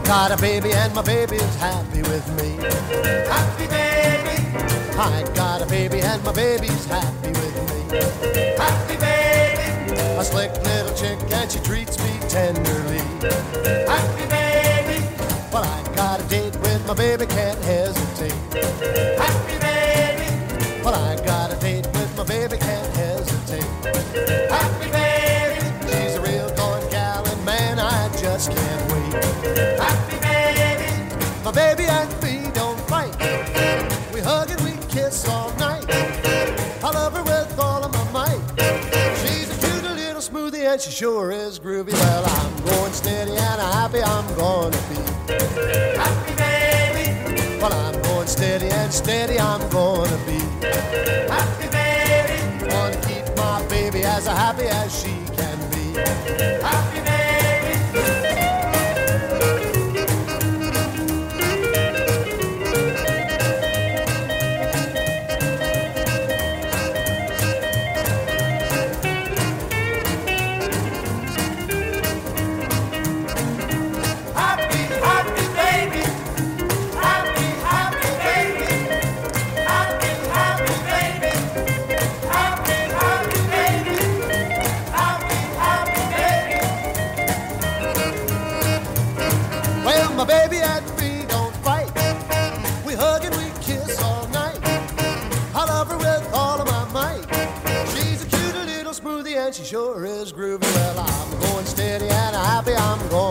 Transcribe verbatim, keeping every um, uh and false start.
got a baby and my baby's happy with me. Happy baby, I got a baby and my baby's happy with me. happy baby, A slick little chick and she treats me tenderly. happy baby, But I got a date with my baby, can't hesitate. happy baby, But I got a date with my baby, can't hesitate. happy baby, She's a real going gal and man, I just can't wait. happy baby, My baby and me don't fight. We hug and we kiss all night. I love her with all of my might. She's a cute little smoothie and she sure is groovy. Well, I'm going steady and happy I'm gonna be. happy baby, Well, I'm going steady and steady I'm gonna be. happy baby, Wanna keep my baby as happy as she can be. happy baby. Happy, happy baby, happy, happy baby, happy, happy baby, happy, happy baby, happy, happy baby. Well, my baby and me don't fight. We hug and we kiss all night. I love her with all of my might. She's a cute little smoothie and she sure is groovy. Well, I'm going steady and happy I'm going